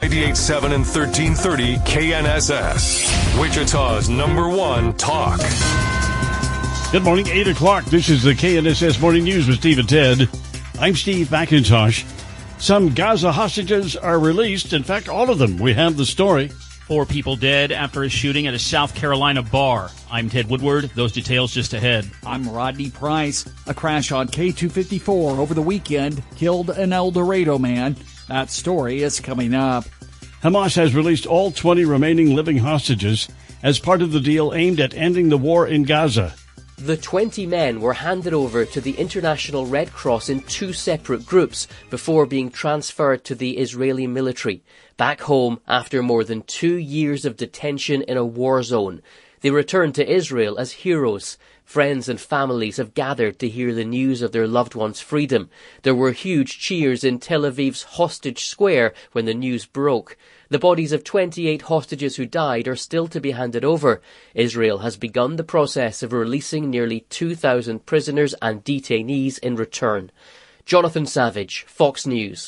98.7 and 1330 KNSS, Wichita's #1 talk. Good morning, 8 o'clock. This is the KNSS Morning News with Steve and Ted. I'm Steve McIntosh. Some Gaza hostages are released. In fact, all of them. We have the story. 4 people dead after a shooting at a South Carolina bar. I'm Ted Woodward. Those details just ahead. I'm Rodney Price. A crash on K254 over the weekend killed an El Dorado man. That story is coming up. Hamas has released all 20 remaining living hostages as part of the deal aimed at ending the war in Gaza. The 20 men were handed over to the International Red Cross in 2 separate groups before being transferred to the Israeli military, back home after more than 2 years of detention in a war zone. They returned to Israel as heroes. Friends and families have gathered to hear the news of their loved ones' freedom. There were huge cheers in Tel Aviv's Hostage Square when the news broke. The bodies of 28 hostages who died are still to be handed over. Israel has begun the process of releasing nearly 2,000 prisoners and detainees in return. Jonathan Savage, Fox News.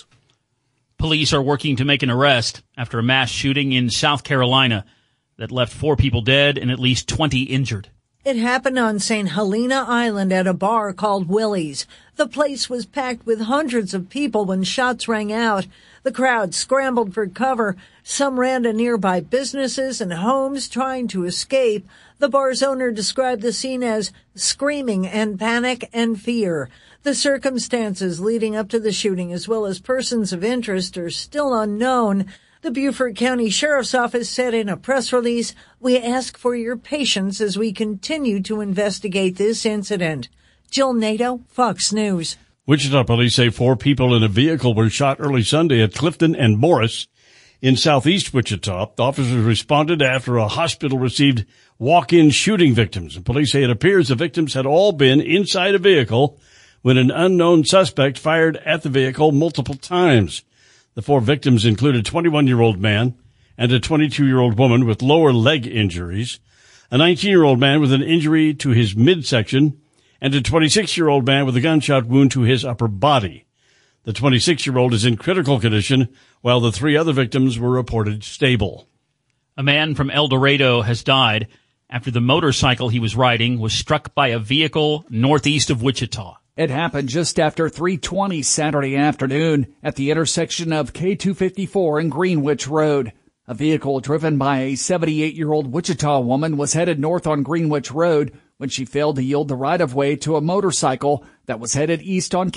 Police are working to make an arrest after a mass shooting in South Carolina that left 4 people dead and at least 20 injured. It happened on St. Helena Island at a bar called Willie's. The place was packed with hundreds of people when shots rang out. The crowd scrambled for cover. Some ran to nearby businesses and homes trying to escape. The bar's owner described the scene as screaming and panic and fear. The circumstances leading up to the shooting, as well as persons of interest, are still unknown. The Beaufort County Sheriff's Office said in a press release, "We ask for your patience as we continue to investigate this incident." Jill Nato, Fox News. Wichita police say 4 people in a vehicle were shot early Sunday at Clifton and Morris in southeast Wichita. The officers responded after a hospital received walk-in shooting victims. And police say it appears the victims had all been inside a vehicle when an unknown suspect fired at the vehicle multiple times. The 4 victims included a 21-year-old man and a 22-year-old woman with lower leg injuries, a 19-year-old man with an injury to his midsection, and a 26-year-old man with a gunshot wound to his upper body. The 26-year-old is in critical condition, while the 3 other victims were reported stable. A man from El Dorado has died after the motorcycle he was riding was struck by a vehicle northeast of Wichita. It happened just after 3:20 Saturday afternoon at the intersection of K254 and Greenwich Road. A vehicle driven by a 78-year-old Wichita woman was headed north on Greenwich Road when she failed to yield the right-of-way to a motorcycle that was headed east on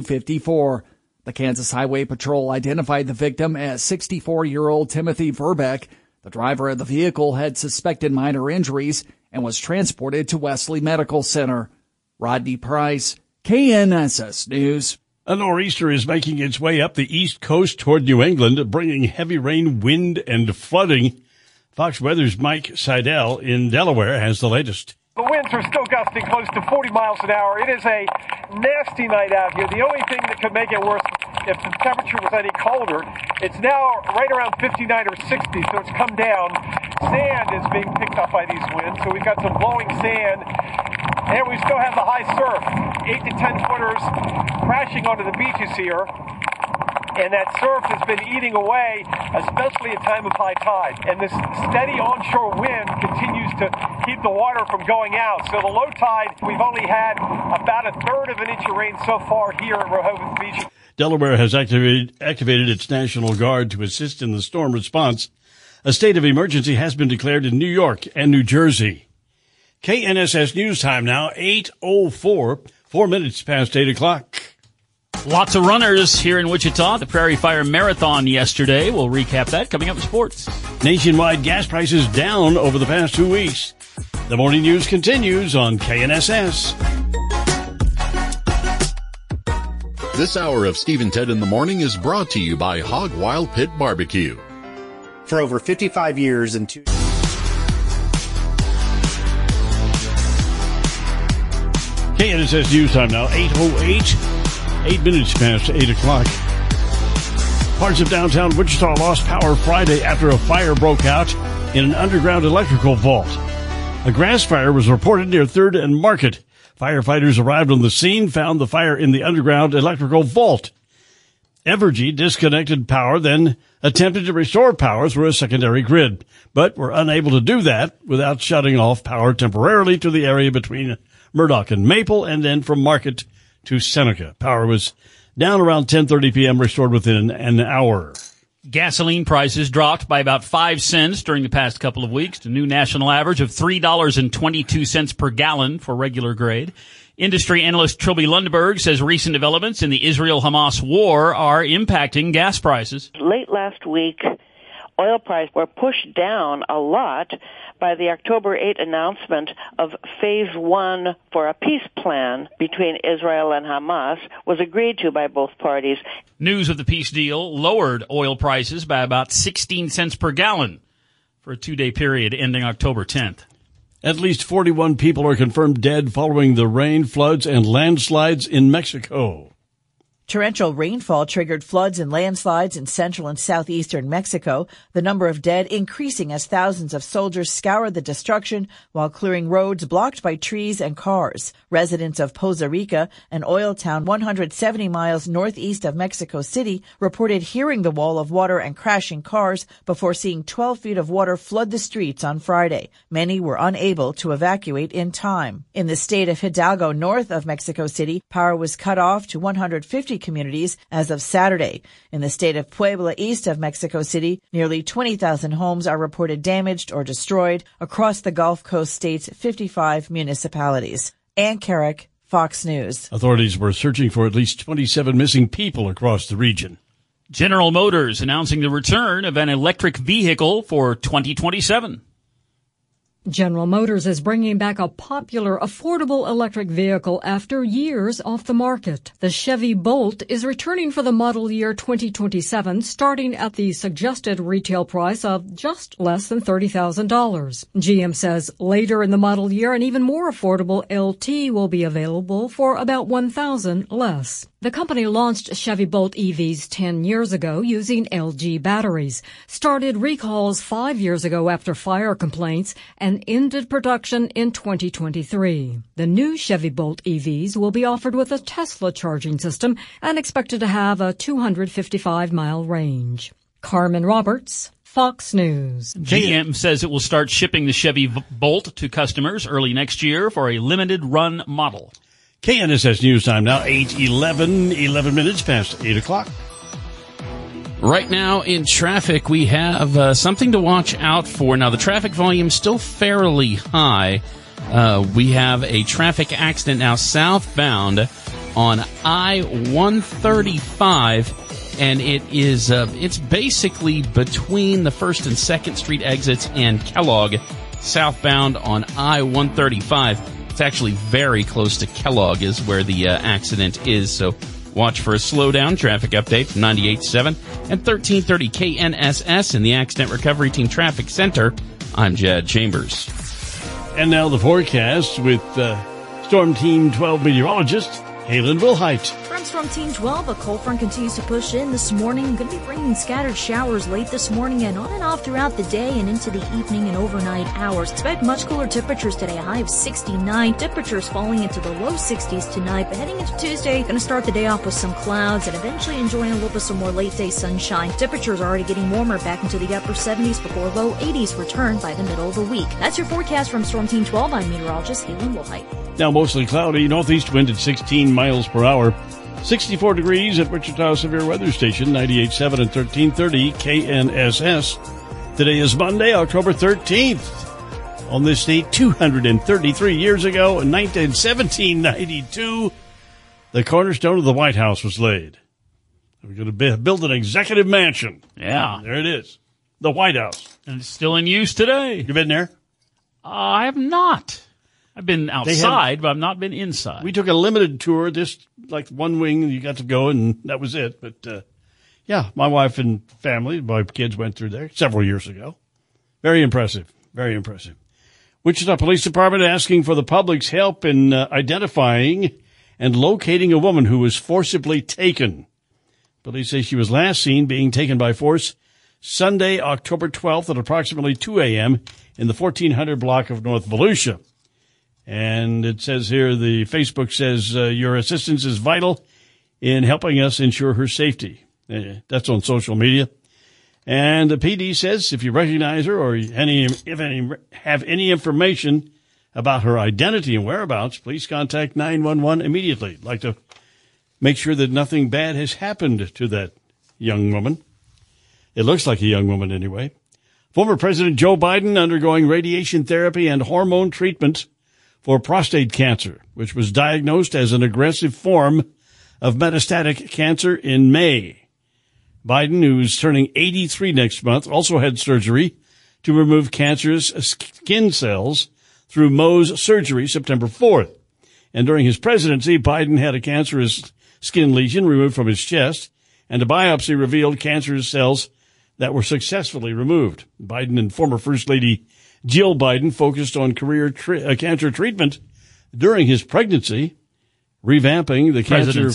K254. The Kansas Highway Patrol identified the victim as 64-year-old Timothy Verbeck. The driver of the vehicle had suspected minor injuries and was transported to Wesley Medical Center. Rodney Price, KNSS News. A nor'easter is making its way up the east coast toward New England, bringing heavy rain, wind, and flooding. Fox Weather's Mike Seidel in Delaware has the latest. The winds are still gusting close to 40 miles an hour. It is a nasty night out here. The only thing that could make it worse if the temperature was any colder, it's now right around 59 or 60, so it's come down. Sand is being picked up by these winds, so we've got some blowing sand. And we still have the high surf, 8 to 10 footers crashing onto the beaches here. And that surf has been eating away, especially at time of high tide. And this steady onshore wind continues to keep the water from going out. So the low tide, we've only had about 1/3 of an inch of rain so far here at Rehoboth Beach. Delaware has activated its National Guard to assist in the storm response. A state of emergency has been declared in New York and New Jersey. KNSS News Time now, 8:04, 4 minutes past 8 o'clock. Lots of runners here in Wichita. The Prairie Fire Marathon yesterday. We'll recap that coming up in sports. Nationwide gas prices down over the past 2 weeks. The morning news continues on KNSS. This hour of Steve and Ted in the Morning is brought to you by Hog Wild Pit Barbecue. For over 55 years and 2... KNSS News Time now, 8:08. 8 minutes past 8 o'clock. Parts of downtown Wichita lost power Friday after a fire broke out in an underground electrical vault. A grass fire was reported near 3rd and Market. Firefighters arrived on the scene, found the fire in the underground electrical vault. Evergy disconnected power, then attempted to restore power through a secondary grid, but were unable to do that without shutting off power temporarily to the area between Murdoch and Maple and then from Market to Seneca. Power was down around 10:30 p.m., restored within an hour. Gasoline prices dropped by about 5 cents during the past couple of weeks to a new national average of $3.22 per gallon for regular grade. Industry analyst Trilby Lundberg says recent developments in the Israel-Hamas war are impacting gas prices. Late last week, oil prices were pushed down a lot by the October 8 announcement of Phase 1 for a peace plan between Israel and Hamas was agreed to by both parties. News of the peace deal lowered oil prices by about 16 cents per gallon for a 2-day period ending October 10th. At least 41 people are confirmed dead following the rain, floods, and landslides in Mexico. Torrential rainfall triggered floods and landslides in central and southeastern Mexico, the number of dead increasing as thousands of soldiers scoured the destruction while clearing roads blocked by trees and cars. Residents of Poza Rica, an oil town 170 miles northeast of Mexico City, reported hearing the wall of water and crashing cars before seeing 12 feet of water flood the streets on Friday. Many were unable to evacuate in time. In the state of Hidalgo, north of Mexico City, power was cut off to 150 communities as of Saturday. In the state of Puebla, east of Mexico City, nearly 20,000 homes are reported damaged or destroyed across the Gulf Coast state's 55 municipalities. Ann Carrick, Fox News. Authorities were searching for at least 27 missing people across the region. General Motors announcing the return of an electric vehicle for 2027. General Motors is bringing back a popular, affordable electric vehicle after years off the market. The Chevy Bolt is returning for the model year 2027, starting at the suggested retail price of just less than $30,000. GM says later in the model year, an even more affordable LT will be available for about $1,000 less. The company launched Chevy Bolt EVs 10 years ago using LG batteries, started recalls 5 years ago after fire complaints, and ended production in 2023. The new Chevy Bolt EVs will be offered with a Tesla charging system and expected to have a 255-mile range. Carmen Roberts, Fox News. GM says it will start shipping the Chevy Bolt to customers early next year for a limited run model. KNSS News Time now, 11 minutes past 8 o'clock. Right now in traffic, we have something to watch out for. Now, the traffic volume is still fairly high. We have a traffic accident now southbound on I-135, and it's basically between the 1st and 2nd Street exits and Kellogg, southbound on I-135. It's actually very close to Kellogg is where the accident is, so watch for a slowdown. Traffic update from 98.7 and 1330 KNSS in the Accident Recovery Team Traffic Center. I'm Jed Chambers. And now the forecast with Storm Team 12 meteorologist Halen Wilhite. From Storm Team 12, a cold front continues to push in this morning. Going to be bringing scattered showers late this morning and on and off throughout the day and into the evening and overnight hours. Expect much cooler temperatures today, a high of 69. Temperatures falling into the low 60s tonight, but heading into Tuesday, going to start the day off with some clouds and eventually enjoying a little bit some more late day sunshine. Temperatures are already getting warmer back into the upper 70s before low 80s return by the middle of the week. That's your forecast from Storm Team 12. I'm meteorologist Halen Wilhite. Now mostly cloudy, northeast wind at 16 miles per hour. 64 degrees at Wichita Severe Weather Station, 98.7 and 1330 KNSS. Today is Monday, October 13th. On this date, 233 years ago, in 1792, the cornerstone of the White House was laid. We're going to build an executive mansion. Yeah. There it is. The White House. And it's still in use today. You been there? I have not. I've been outside, but I've not been inside. We took a limited tour, just like one wing, you got to go, and that was it. But, yeah, my wife and family, my kids went through there several years ago. Very impressive. Very impressive. Wichita Police Department asking for the public's help in identifying and locating a woman who was forcibly taken. Police say she was last seen being taken by force Sunday, October 12th at approximately 2 a.m. in the 1400 block of North Volusia. And it says here, the Facebook says, your assistance is vital in helping us ensure her safety. That's on social media. And the PD says if you recognize her or have any information about her identity and whereabouts, please contact 911 immediately. I'd like to make sure that nothing bad has happened to that young woman. It looks like a young woman anyway. Former President Joe Biden undergoing radiation therapy and hormone treatment for prostate cancer, which was diagnosed as an aggressive form of metastatic cancer in May. Biden, who's turning 83 next month, also had surgery to remove cancerous skin cells through Mohs surgery September 4th. And during his presidency, Biden had a cancerous skin lesion removed from his chest, and a biopsy revealed cancerous cells that were successfully removed. Biden and former First Lady Jill Biden focused on cancer treatment during his pregnancy, revamping the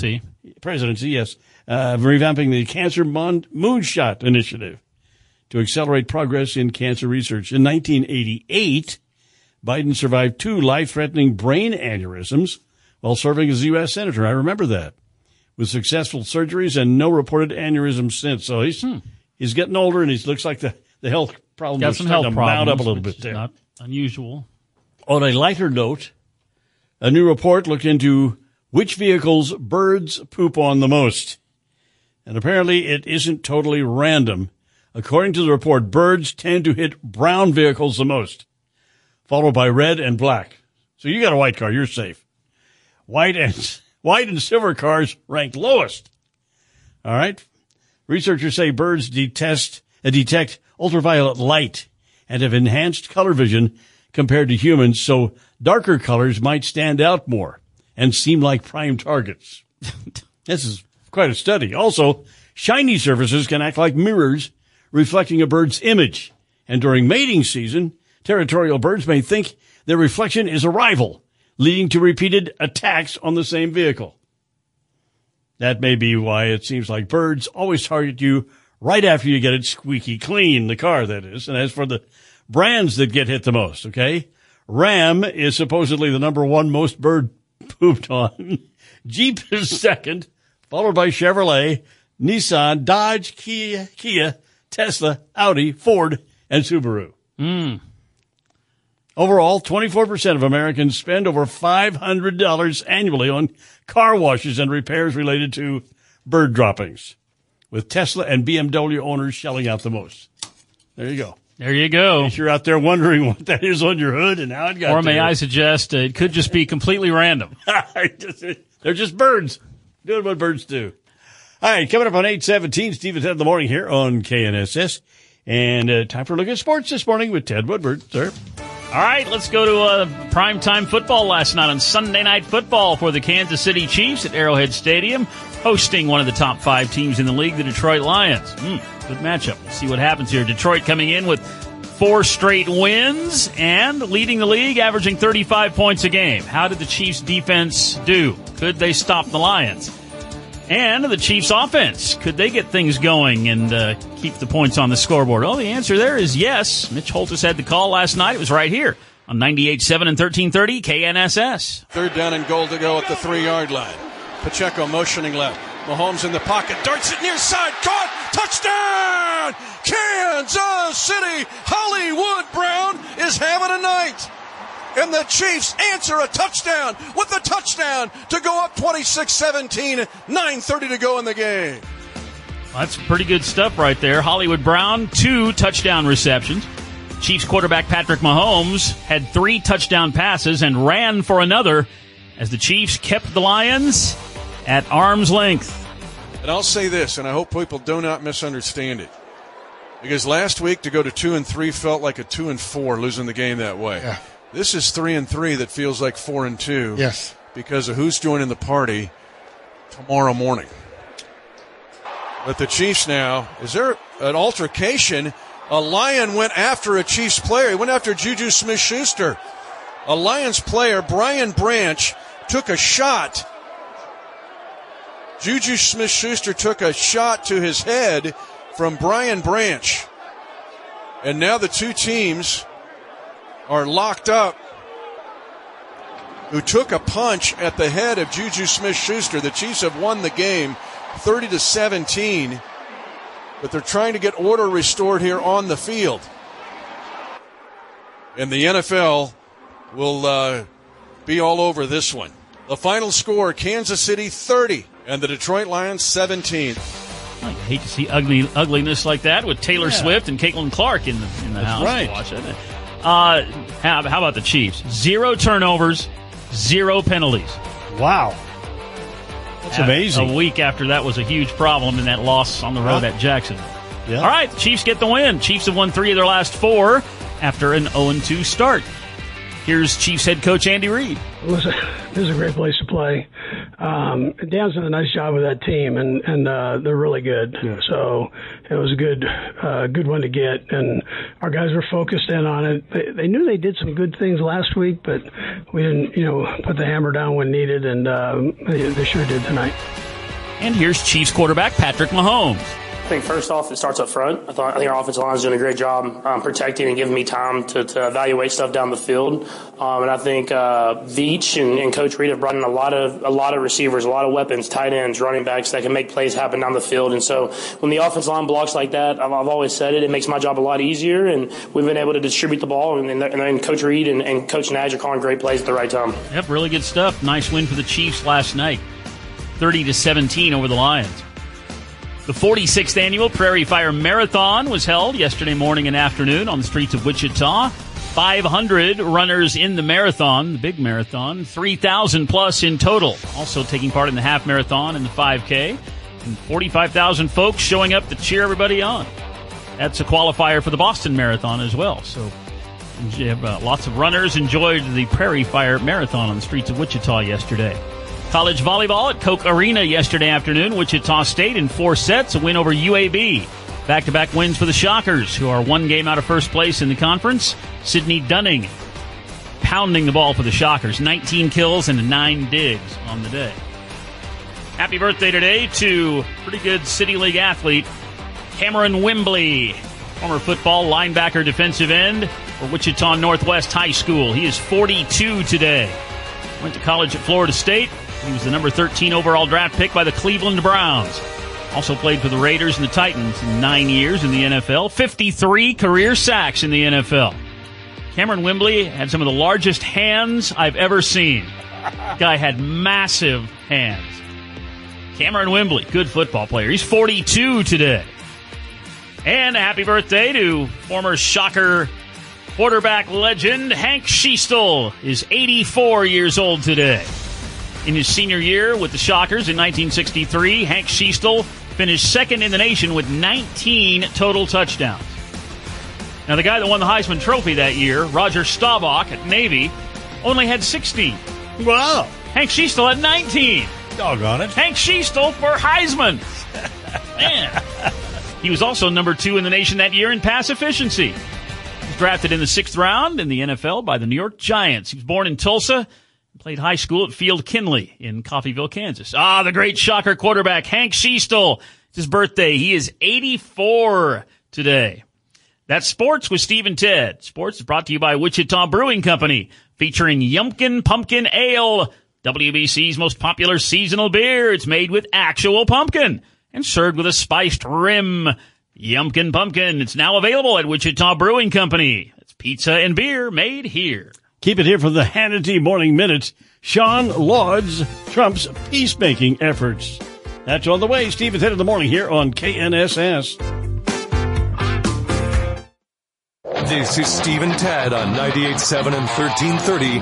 revamping the Cancer Moonshot Initiative to accelerate progress in cancer research. In 1988, Biden survived 2 life-threatening brain aneurysms while serving as a U.S. Senator. I remember that. With successful surgeries and no reported aneurysms since. So he's getting older, and he looks like the health problems got are some starting health to problems, mount up a little which bit there. is not unusual. On a lighter note, a new report looked into which vehicles birds poop on the most. And apparently it isn't totally random. According to the report, birds tend to hit brown vehicles the most, followed by red and black. So you got a white car, you're safe. White and silver cars ranked lowest. All right. Researchers say birds detect ultraviolet light and have enhanced color vision compared to humans, so darker colors might stand out more and seem like prime targets. This is quite a study. Also, shiny surfaces can act like mirrors, reflecting a bird's image. And during mating season, territorial birds may think their reflection is a rival, leading to repeated attacks on the same vehicle. That may be why it seems like birds always target you right after you get it squeaky clean, the car, that is. And as for the brands that get hit the most, okay, Ram is supposedly the number 1 most bird pooped on. Jeep is second, followed by Chevrolet, Nissan, Dodge, Kia, Tesla, Audi, Ford, and Subaru. Overall, 24% of Americans spend over $500 annually on car washes and repairs related to bird droppings, with Tesla and BMW owners shelling out the most. There you go. There you go. If you're out there wondering what that is on your hood and how it got Or may there. I suggest it could just be completely random. They're just birds doing what birds do. All right, coming up on 8:17, Steve and Ted in the morning here on KNSS. And time for a look at sports this morning with Ted Woodward, sir. All right, let's go to primetime football last night on Sunday Night Football for the Kansas City Chiefs at Arrowhead Stadium, hosting one of the top 5 teams in the league, the Detroit Lions. Good matchup. We'll see what happens here. Detroit coming in with 4 straight wins and leading the league, averaging 35 points a game. How did the Chiefs' defense do? Could they stop the Lions? And the Chiefs' offense, could they get things going and keep the points on the scoreboard? Oh, the answer there is yes. Mitch Holthus had the call last night. It was right here on 98.7 and 1330 KNSS. 3rd down and goal to go at the 3-yard line. Pacheco motioning left. Mahomes in the pocket, darts it near side, caught, touchdown! Kansas City! Hollywood Brown is having a night. And the Chiefs answer a touchdown with a touchdown to go up 26-17, 9:30 to go in the game. That's pretty good stuff right there. Hollywood Brown, 2 touchdown receptions. Chiefs quarterback Patrick Mahomes had 3 touchdown passes and ran for another as the Chiefs kept the Lions at arm's length. And I'll say this, and I hope people do not misunderstand it, because last week to go to 2-3 felt like a 2-4 losing the game that way. Yeah. This is 3-3 that feels like 4-2. Yes. Because of who's joining the party tomorrow morning. But the Chiefs now, is there an altercation? A Lion went after a Chiefs player. He went after Juju Smith-Schuster. A Lions player, Brian Branch, took a shot. Juju Smith-Schuster took a shot to his head from Brian Branch. And now the 2 teams are locked up, who took a punch at the head of Juju Smith-Schuster. The Chiefs have won the game 30-17. But they're trying to get order restored here on the field. And the NFL will be all over this one. The final score, Kansas City 30 and the Detroit Lions 17. I hate to see ugliness like that with Taylor Swift and Caitlin Clark in the house. Right. To watch it. How about the Chiefs? 0 turnovers, 0 penalties. Wow. That's amazing. A week after that was a huge problem in that loss on the road at Jacksonville. Yeah. All right, the Chiefs get the win. Chiefs have won 3 of their last 4 after an 0-2 start. Here's Chiefs head coach Andy Reid. This is a great place to play. Dan's done a nice job with that team, and they're really good. Yeah. So it was a good one to get, and our guys were focused in on it. They knew they did some good things last week, but we didn't, put the hammer down when needed, and they sure did tonight. And here's Chiefs quarterback Patrick Mahomes. I think first off, it starts up front. I think our offensive line is doing a great job protecting and giving me time to evaluate stuff down the field. And I think Veach and Coach Reid have brought in a lot of receivers, a lot of weapons, tight ends, running backs that can make plays happen down the field. And so when the offensive line blocks like that, I've always said it makes my job a lot easier. And we've been able to distribute the ball. And then Coach Reid and Coach Nagy are calling great plays at the right time. Yep, really good stuff. Nice win for the Chiefs last night, 30-17 over the Lions. The 46th annual Prairie Fire Marathon was held yesterday morning and afternoon on the streets of Wichita. 500 runners in the marathon, the big marathon, 3,000 plus in total. Also taking part in the half marathon and the 5K. And 45,000 folks showing up to cheer everybody on. That's a qualifier for the Boston Marathon as well. So lots of runners enjoyed the Prairie Fire Marathon on the streets of Wichita yesterday. College volleyball at Koch Arena yesterday afternoon. Wichita State in 4 sets, a win over UAB. Back-to-back wins for the Shockers, who are 1 game out of first place in the conference. Sydney Dunning pounding the ball for the Shockers. 19 kills and 9 digs on the day. Happy birthday today to pretty good City League athlete Cameron Wembley, former football linebacker defensive end for Wichita Northwest High School. He is 42 today. Went to college at Florida State. He was the number 13 overall draft pick by the Cleveland Browns. Also played for the Raiders and the Titans in 9 years in the NFL. 53 career sacks in the NFL. Cameron Wembley had some of the largest hands I've ever seen. Guy had massive hands. Cameron Wembley, good football player. He's 42 today. And a happy birthday to former Shocker quarterback legend Hank Schiestel is 84 years old today. In his senior year with the Shockers in 1963, Hank Schiestel finished second in the nation with 19 total touchdowns. Now, the guy that won the Heisman Trophy that year, Roger Staubach at Navy, only had 16. Wow. Hank Schiestel had 19. Doggone it. Hank Schiestel for Heisman. Man. He was also number 2 in the nation that year in pass efficiency. He was drafted in the 6th round in the NFL by the New York Giants. He was born in Tulsa. Played high school at Field Kinley in Coffeyville, Kansas. The great Shocker quarterback, Hank Schiestel. It's his birthday. He is 84 today. That's Sports with Steve and Ted. Sports is brought to you by Wichita Brewing Company, featuring Yumpkin Pumpkin Ale, WBC's most popular seasonal beer. It's made with actual pumpkin and served with a spiced rim. Yumpkin Pumpkin. It's now available at Wichita Brewing Company. It's pizza and beer made here. Keep it here for the Hannity Morning Minute. Sean lauds Trump's peacemaking efforts. That's on the way. Steve and Ted in the morning here on KNSS. This is Steve and Ted on 98.7 and 1330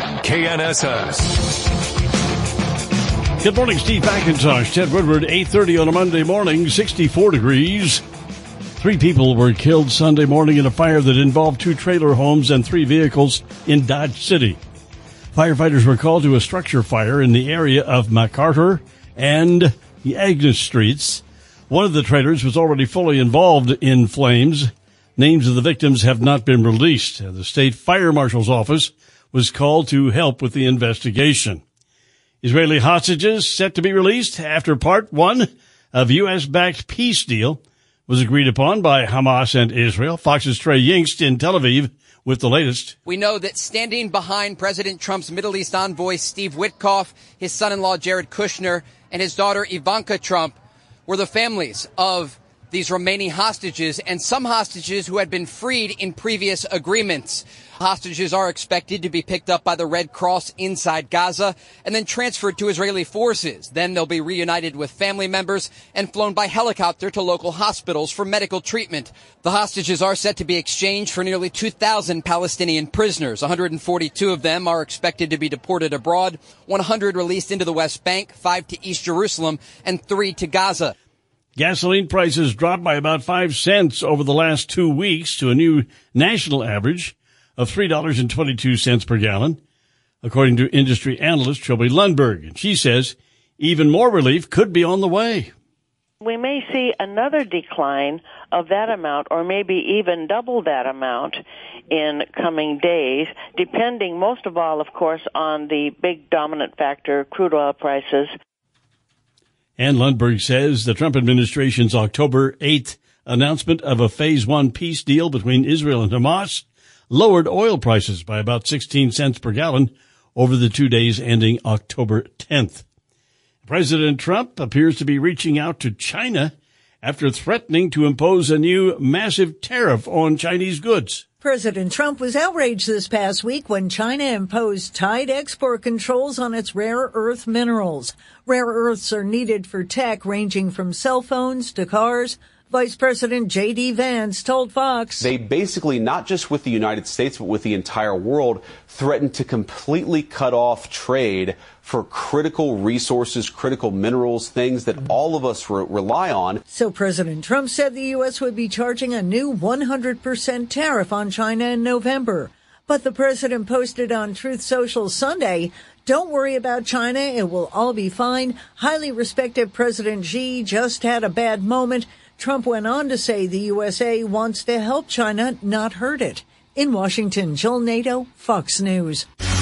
KNSS. Good morning, Steve McIntosh. Ted Woodward, 8:30 on a Monday morning, 64 degrees. 3 people were killed Sunday morning in a fire that involved 2 trailer homes and 3 vehicles in Dodge City. Firefighters were called to a structure fire in the area of MacArthur and the Agnes Streets. One of the trailers was already fully involved in flames. Names of the victims have not been released. The state fire marshal's office was called to help with the investigation. Israeli hostages set to be released after Part 1 of U.S.-backed peace deal was agreed upon by Hamas and Israel. Fox's Trey Yingst in Tel Aviv with the latest. We know that standing behind President Trump's Middle East envoy Steve Witkoff, his son-in-law Jared Kushner, and his daughter Ivanka Trump were the families of these remaining hostages and some hostages who had been freed in previous agreements. Hostages are expected to be picked up by the Red Cross inside Gaza and then transferred to Israeli forces. Then they'll be reunited with family members and flown by helicopter to local hospitals for medical treatment. The hostages are set to be exchanged for nearly 2,000 Palestinian prisoners. 142 of them are expected to be deported abroad, 100 released into the West Bank, 5 to East Jerusalem, and 3 to Gaza. Gasoline prices dropped by about 5 cents over the last 2 weeks to a new national average of $3.22 per gallon, according to industry analyst Trilby Lundberg. And she says even more relief could be on the way. We may see another decline of that amount, or maybe even double that amount in coming days, depending most of all, of course, on the big dominant factor, crude oil prices. And Lundberg says the Trump administration's October 8th announcement of a Phase 1 peace deal between Israel and Hamas lowered oil prices by about 16 cents per gallon over the 2 days ending October 10th. President Trump appears to be reaching out to China after threatening to impose a new massive tariff on Chinese goods. President Trump was outraged this past week when China imposed tight export controls on its rare earth minerals. Rare earths are needed for tech ranging from cell phones to cars. Vice President J.D. Vance told Fox, they basically, not just with the United States, but with the entire world, threatened to completely cut off trade for critical resources, critical minerals, things that all of us rely on. So President Trump said the U.S. would be charging a new 100% tariff on China in November. But the president posted on Truth Social Sunday, "Don't worry about China. It will all be fine. Highly respected President Xi just had a bad moment." Trump went on to say the USA wants to help China, not hurt it. In Washington, Jill Nato, Fox News.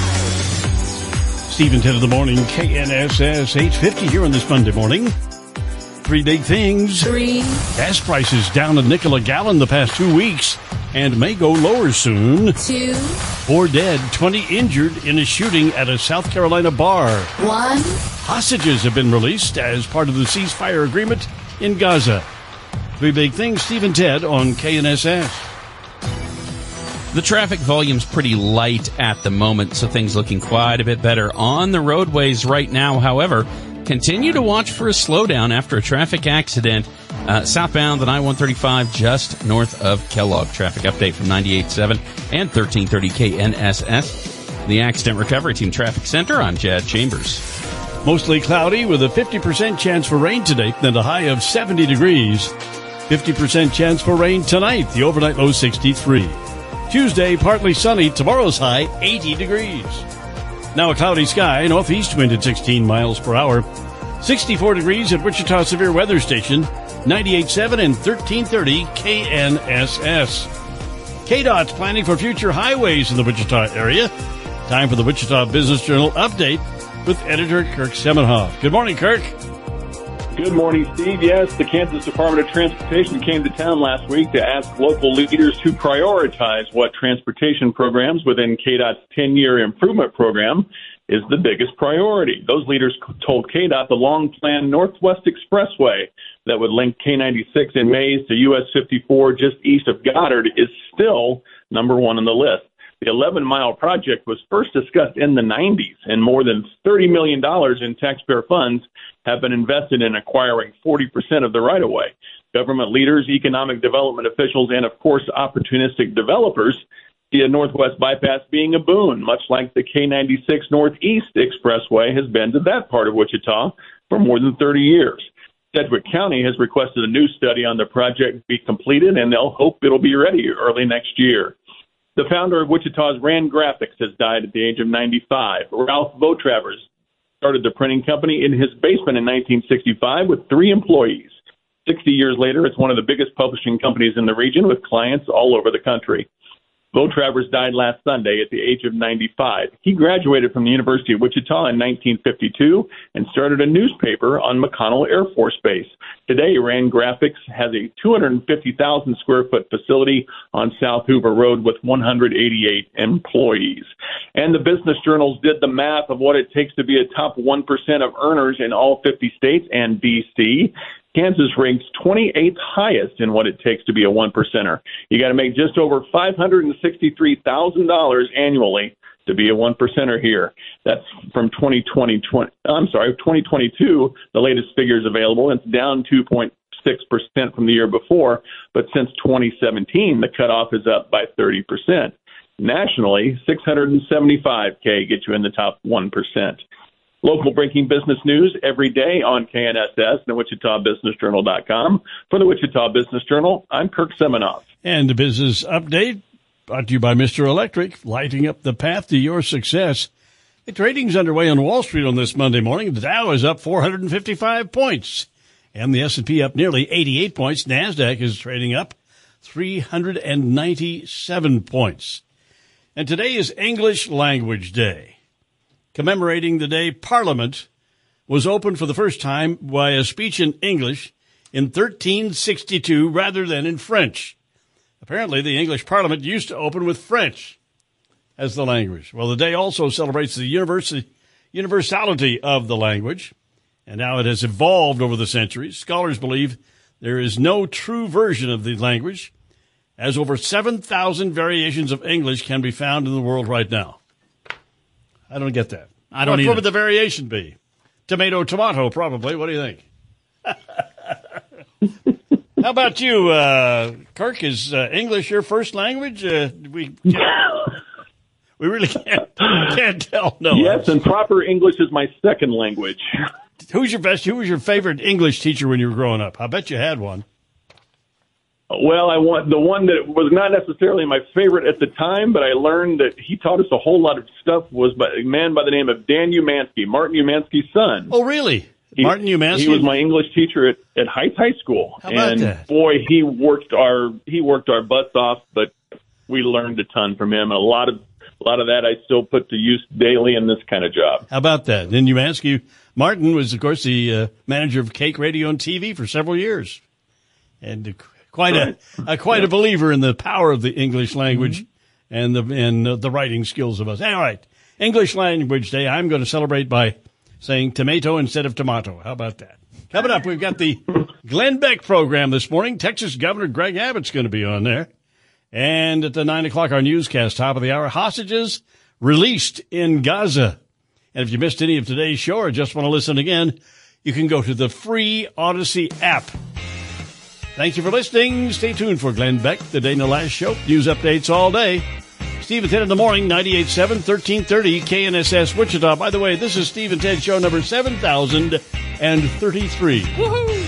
Stephen 10 in the morning, KNSS 850 here on this Monday morning. 3 big things. 3. Gas prices down a nickel a gallon the past 2 weeks and may go lower soon. 2. 4 dead, 20 injured in a shooting at a South Carolina bar. 1. Hostages have been released as part of the ceasefire agreement in Gaza. 3 big things, Steve and Ted on KNSS. The traffic volume's pretty light at the moment, so things looking quite a bit better on the roadways right now. However, continue to watch for a slowdown after a traffic accident southbound on I-135 just north of Kellogg. Traffic update from 98.7 and 1330 KNSS. The Accident Recovery Team Traffic Center, I'm Chad Chambers. Mostly cloudy with a 50% chance for rain today and a high of 70 degrees. 50% chance for rain tonight, the overnight low 63. Tuesday, partly sunny, tomorrow's high 80 degrees. Now a cloudy sky, northeast wind at 16 miles per hour. 64 degrees at Wichita Severe Weather Station, 98.7 and 1330 KNSS. KDOT's planning for future highways in the Wichita area. Time for the Wichita Business Journal update with editor Kirk Semenhoff. Good morning, Kirk. Good morning, Steve. Yes, the Kansas Department of Transportation came to town last week to ask local leaders to prioritize what transportation programs within KDOT's 10-year improvement program is the biggest priority. Those leaders told KDOT the long-planned Northwest Expressway that would link K96 in Mays to US 54 just east of Goddard is still number one on the list. The 11-mile project was first discussed in the 90s, and more than $30 million in taxpayer funds have been invested in acquiring 40% of the right-of-way. Government leaders, economic development officials, and, of course, opportunistic developers see a Northwest bypass being a boon, much like the K96 Northeast Expressway has been to that part of Wichita for more than 30 years. Sedgwick County has requested a new study on the project be completed, and they'll hope it'll be ready early next year. The founder of Wichita's Rand Graphics has died at the age of 95. Ralph Votravers started the printing company in his basement in 1965 with 3 employees. 60 years later, it's one of the biggest publishing companies in the region with clients all over the country. Votravers died last Sunday at the age of 95. He graduated from the University of Wichita in 1952 and started a newspaper on McConnell Air Force Base. Today, Rand Graphics has a 250,000 square foot facility on South Hoover Road with 188 employees. And the business journals did the math of what it takes to be a top 1% of earners in all 50 states and D.C. Kansas ranks 28th highest in what it takes to be a 1%er. You got to make just over $563,000 annually to be a 1%er here. That's from 2022. The latest figures available. It's down 2.6% from the year before, but since 2017, the cutoff is up by 30%. Nationally, $675K get you in the top 1%. Local breaking business news every day on KNSS and WichitaBusinessJournal.com. For the Wichita Business Journal, I'm Kirk Seminoff. And the business update brought to you by Mr. Electric, lighting up the path to your success. The trading's underway on Wall Street on this Monday morning. The Dow is up 455 points, and the S&P up nearly 88 points. NASDAQ is trading up 397 points. And today is English Language Day. Commemorating the day Parliament was opened for the first time by a speech in English in 1362 rather than in French. Apparently, the English Parliament used to open with French as the language. Well, the day also celebrates the universality of the language, and how it has evolved over the centuries. Scholars believe there is no true version of the language, as over 7,000 variations of English can be found in the world right now. I don't get that. I don't either. What would the variation be? Tomato, probably. What do you think? How about you, Kirk? Is English your first language? We really can't tell. No. Yes, and proper English is my second language. Who was your favorite English teacher when you were growing up? I bet you had one. Well, I want the one that was not necessarily my favorite at the time, but I learned that he taught us a whole lot of stuff, was a man by the name of Dan Umansky, Martin Umansky's son. Oh, really? Martin Umansky? He was my English teacher at Heights High School. How about that? Boy, he worked our butts off, but we learned a ton from him. A lot of that I still put to use daily in this kind of job. How about that? Then Umansky, Martin was, of course, the manager of Cake Radio and TV for several years. And quite a believer in the power of the English language and the writing skills of us. All right, English Language Day. I'm going to celebrate by saying tomato instead of tomato. How about that? Coming up, we've got the Glenn Beck program this morning. Texas Governor Greg Abbott's going to be on there. And at the 9 o'clock, our newscast, top of the hour, hostages released in Gaza. And if you missed any of today's show or just want to listen again, you can go to the free Odyssey app. Thank you for listening. Stay tuned for Glenn Beck, the day in the last show. News updates all day. Steve and Ted in the morning, 98.7, 1330 KNSS Wichita. By the way, this is Steve and Ted show number 7033. Woohoo!